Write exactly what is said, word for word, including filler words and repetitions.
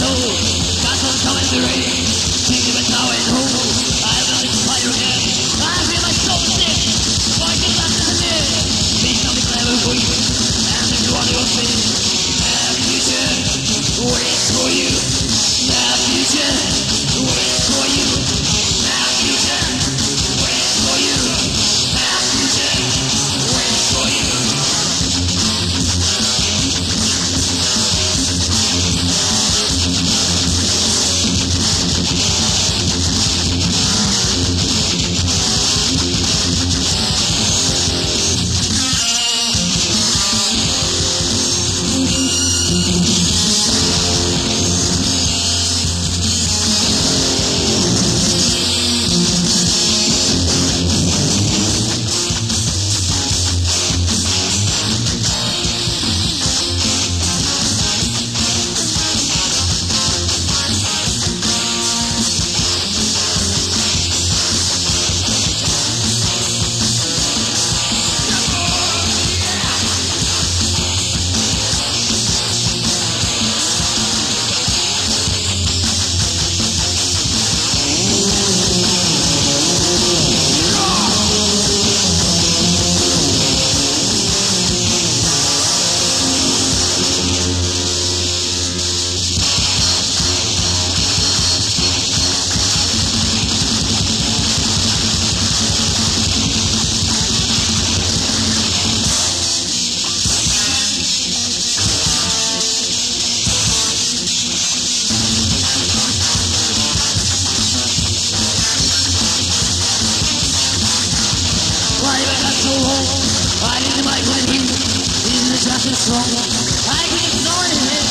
soul. Got some time in the rain. Thinking about now and home. I will inspire again. I feel my soul sick. Fighting back to the dead. Being on the clever for you. And the one you will see. The future waits for you. The future waits for you. The future waits for you. The future waits for you. I need the mic when he is the song. I can ignore him.